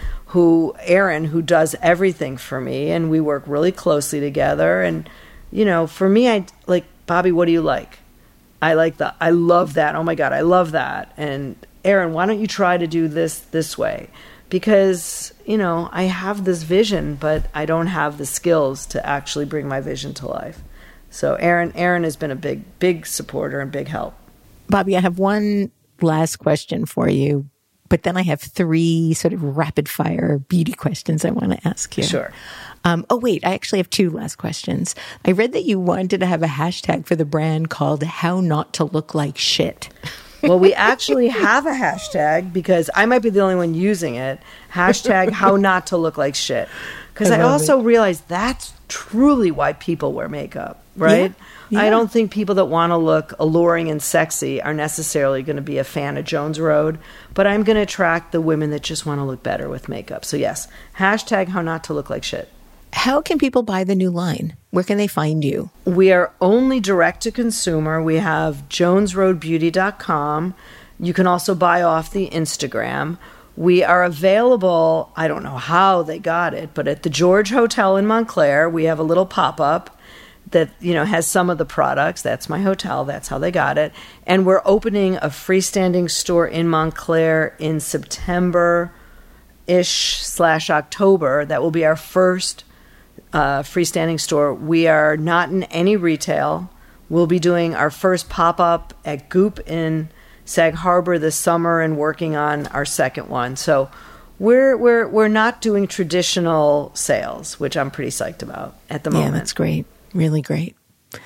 D: Aaron, who does everything for me, and we work really closely together. And, for me, I like, Bobby, what do you like? I love that. Oh my God, I love that. And Aaron, why don't you try to do this way? Because, I have this vision, but I don't have the skills to actually bring my vision to life. So Aaron has been a big supporter and big help.
B: Bobby, I have one last question for you, but then I have 3 sort of rapid fire beauty questions I want to ask you.
D: Sure.
B: Oh, wait, I actually have 2 last questions. I read that you wanted to have a hashtag for the brand called How Not to Look Like Shit.
D: Well, we actually have a hashtag, because I might be the only one using it. Hashtag How Not to Look Like Shit. Because I also realized that's truly why people wear makeup, right? Yeah. I don't think people that want to look alluring and sexy are necessarily going to be a fan of Jones Road, but I'm going to attract the women that just want to look better with makeup. So yes, hashtag How Not to Look Like Shit.
B: How can people buy the new line? Where can they find you?
D: We are only direct to consumer. We have jonesroadbeauty.com. You can also buy off the Instagram. We are available, I don't know how they got it, but at the George Hotel in Montclair, we have a little pop-up that, has some of the products. That's my hotel. That's how they got it. And we're opening a freestanding store in Montclair in September-ish/October. That will be our first freestanding store. We are not in any retail. We'll be doing our first pop-up at Goop in Sag Harbor this summer and working on our second one. So we're not doing traditional sales, which I'm pretty psyched about at the moment.
B: Yeah, that's great. Really great.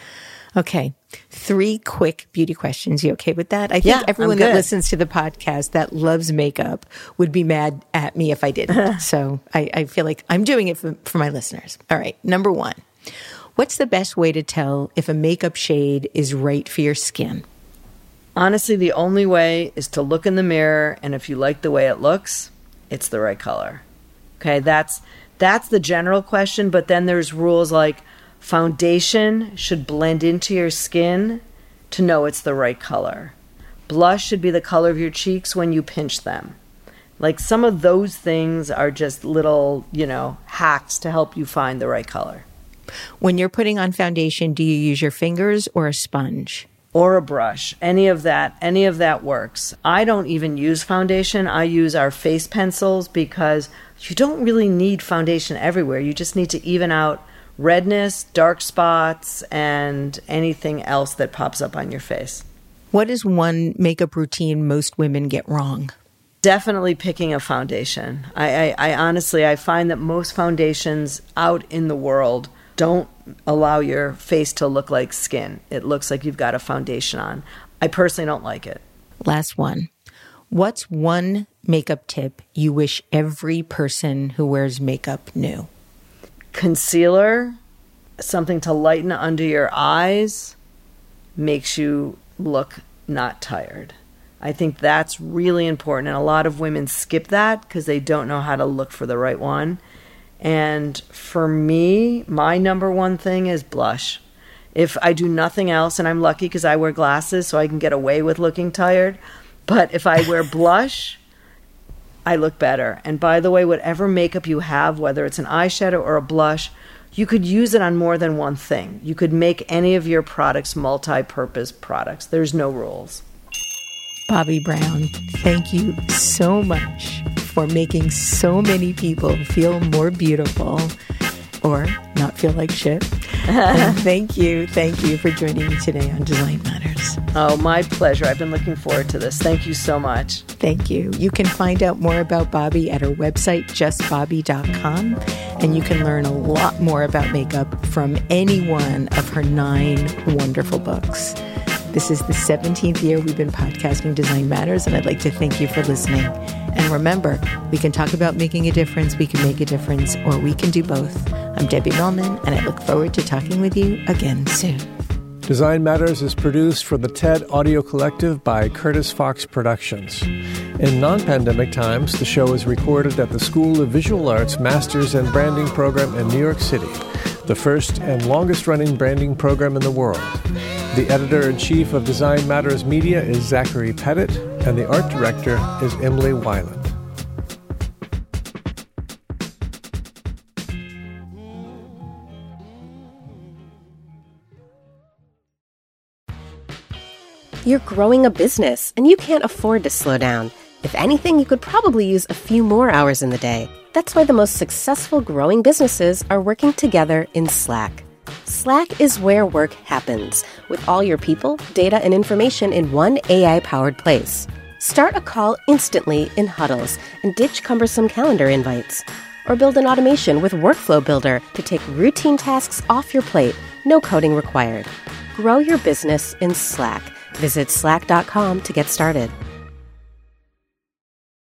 B: Okay. 3 quick beauty questions. You okay with that? I think everyone that listens to the podcast that loves makeup would be mad at me if I didn't. So I feel like I'm doing it for my listeners. All right. Number 1, what's the best way to tell if a makeup shade is right for your skin?
D: Honestly, the only way is to look in the mirror, and if you like the way it looks, it's the right color. Okay, that's the general question, but then there's rules like foundation should blend into your skin to know it's the right color. Blush should be the color of your cheeks when you pinch them. Like, some of those things are just little, hacks to help you find the right color.
B: When you're putting on foundation, do you use your fingers or a sponge?
D: Or a brush. Any of that works. I don't even use foundation. I use our face pencils, because you don't really need foundation everywhere. You just need to even out redness, dark spots, and anything else that pops up on your face.
B: What is one makeup routine most women get wrong?
D: Definitely picking a foundation. I honestly, I find that most foundations out in the world don't allow your face to look like skin. It looks like you've got a foundation on. I personally don't like it.
B: Last one. What's one makeup tip you wish every person who wears makeup knew?
D: Concealer, something to lighten under your eyes, makes you look not tired. I think that's really important. And a lot of women skip that because they don't know how to look for the right one. And for me, my number 1 thing is blush. If I do nothing else, and I'm lucky because I wear glasses so I can get away with looking tired, but if I wear blush, I look better. And by the way, whatever makeup you have, whether it's an eyeshadow or a blush, you could use it on more than one thing. You could make any of your products multi-purpose products. There's no rules.
B: Bobbi Brown, thank you so much for making so many people feel more beautiful or not feel like shit. And thank you for joining me today on Design Matters.
D: Oh, my pleasure. I've been looking forward to this. Thank you so much.
B: Thank you. You can find out more about Bobbi at her website, justbobbi.com, and you can learn a lot more about makeup from any one of her 9 wonderful books. This is the 17th year we've been podcasting Design Matters, and I'd like to thank you for listening. And remember, we can talk about making a difference, we can make a difference, or we can do both. I'm Debbie Millman, and I look forward to talking with you again soon.
E: Design Matters is produced for the TED Audio Collective by Curtis Fox Productions. In non-pandemic times, the show is recorded at the School of Visual Arts Masters in Branding program in New York City, the first and longest-running branding program in the world. The editor-in-chief of Design Matters Media is Zachary Pettit, and the art director is Emily Weiland.
C: You're growing a business, and you can't afford to slow down. If anything, you could probably use a few more hours in the day. That's why the most successful growing businesses are working together in Slack. Slack is where work happens, with all your people, data, and information in one AI-powered place. Start a call instantly in huddles and ditch cumbersome calendar invites. Or build an automation with Workflow Builder to take routine tasks off your plate, no coding required. Grow your business in Slack. Visit slack.com to get started.